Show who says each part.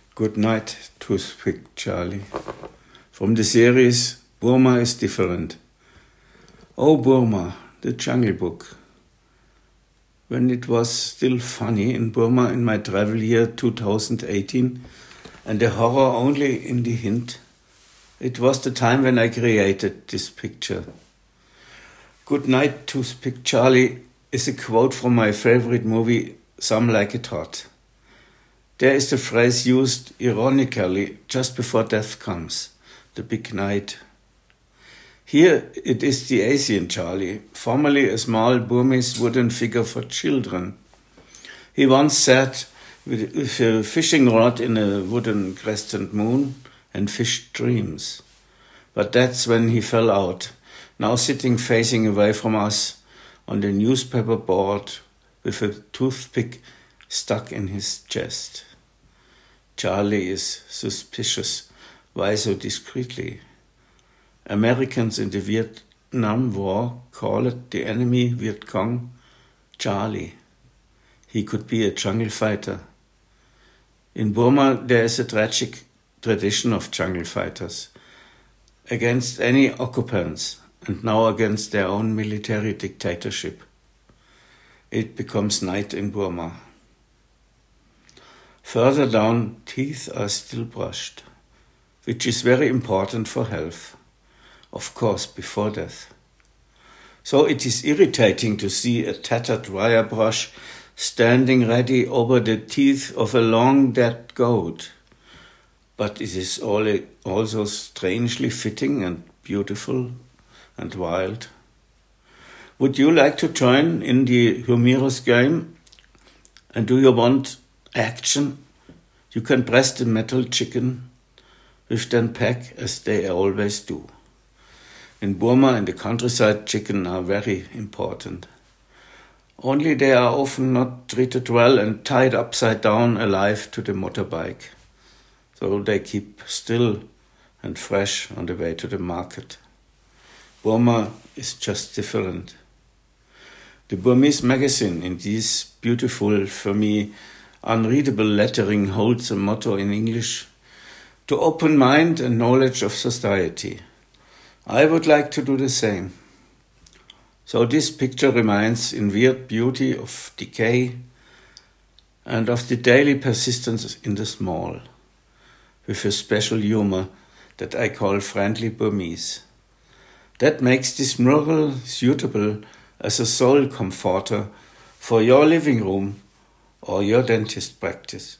Speaker 1: Good night, Toothpick Charlie. From the series Burma is Different. Oh Burma, the Jungle Book. When it was still funny in Burma in my travel year 2018 and the horror only in the hint, it was the time when I created this picture. Good night, Toothpick Charlie is a quote from my favorite movie, Some Like It Hot. There is the phrase used ironically just before death comes, the big night. Here it is the Asian Charlie, formerly a small Burmese wooden figure for children. He once sat with a fishing rod in a wooden crescent moon and fished dreams. But that's when he fell out, now sitting facing away from us on the newspaper board with a toothpick stuck in his chest. Charlie is suspicious. Why so discreetly? Americans in the Vietnam War called the enemy Viet Cong Charlie. He could be a jungle fighter. In Burma, there is a tragic tradition of jungle fighters against any occupants and now against their own military dictatorship. It becomes night in Burma. Further down, teeth are still brushed, which is very important for health, of course, before death. So it is irritating to see a tattered wire brush standing ready over the teeth of a long dead goat. But it is also strangely fitting and beautiful and wild. Would you like to join in the humorous game? And do you want action? You can press the metal chicken with then peck as they always do. In Burma, in the countryside, chicken are very important. Only they are often not treated well and tied upside down alive to the motorbike. So they keep still and fresh on the way to the market. Burma is just different. The Burmese magazine in this beautiful, for me, unreadable lettering holds a motto in English: to open mind and knowledge of society. I would like to do the same. So this picture reminds in weird beauty of decay and of the daily persistence in the small, with a special humor that I call friendly Burmese. That makes this mural suitable as a soul comforter for your living room or your dentist practice.